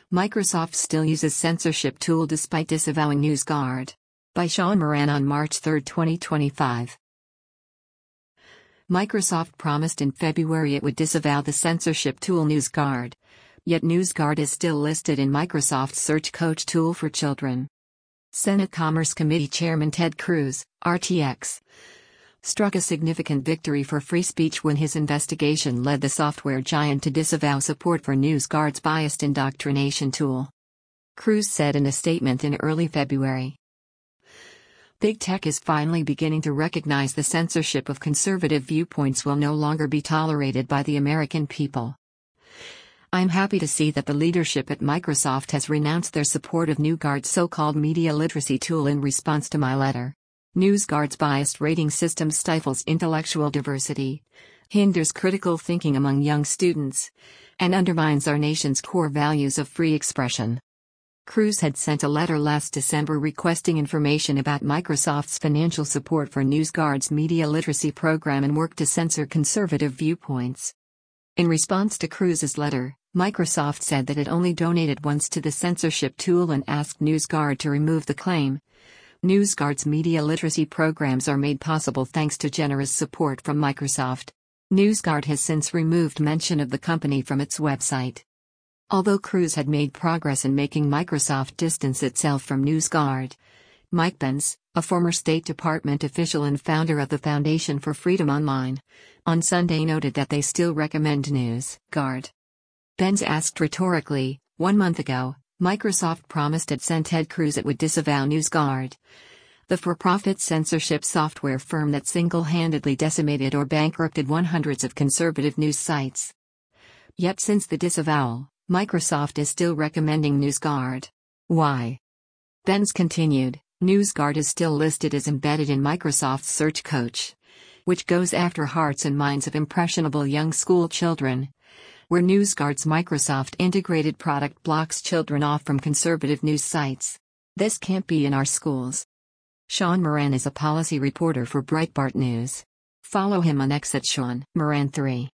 Microsoft still uses censorship tool despite disavowing NewsGuard. By Sean Moran on March 3, 2025. Microsoft promised in February it would disavow the censorship tool NewsGuard. Yet NewsGuard is still listed in Microsoft's Search Coach tool for children. Senate Commerce Committee Chairman Ted Cruz, RTX, struck a significant victory for free speech when his investigation led the software giant to disavow support for NewsGuard's biased indoctrination tool. Cruz said in a statement in early February, "Big Tech is finally beginning to recognize the censorship of conservative viewpoints will no longer be tolerated by the American people. I'm happy to see that the leadership at Microsoft has renounced their support of NewsGuard's so-called media literacy tool in response to my letter. NewsGuard's biased rating system stifles intellectual diversity, hinders critical thinking among young students, and undermines our nation's core values of free expression." Cruz had sent a letter last December requesting information about Microsoft's financial support for NewsGuard's media literacy program and work to censor conservative viewpoints. In response to Cruz's letter, Microsoft said that it only donated once to the censorship tool and asked NewsGuard to remove the claim. NewsGuard's media literacy programs are made possible thanks to generous support from Microsoft. NewsGuard has since removed mention of the company from its website. Although Cruz had made progress in making Microsoft distance itself from NewsGuard, Mike Benz, a former State Department official and founder of the Foundation for Freedom Online, on Sunday noted that they still recommend NewsGuard. Benz asked rhetorically, 1 month ago, Microsoft promised it sent Ted Cruz it would disavow NewsGuard, the for-profit censorship software firm that single-handedly decimated or bankrupted hundreds of conservative news sites. Yet since the disavowal, Microsoft is still recommending NewsGuard. Why? Benz continued, NewsGuard is still listed as embedded in Microsoft's Search Coach, which goes after hearts and minds of impressionable young school children, where NewsGuard's Microsoft integrated product blocks children off from conservative news sites. This can't be in our schools. Sean Moran is a policy reporter for Breitbart News. Follow him on X at Sean Moran 3.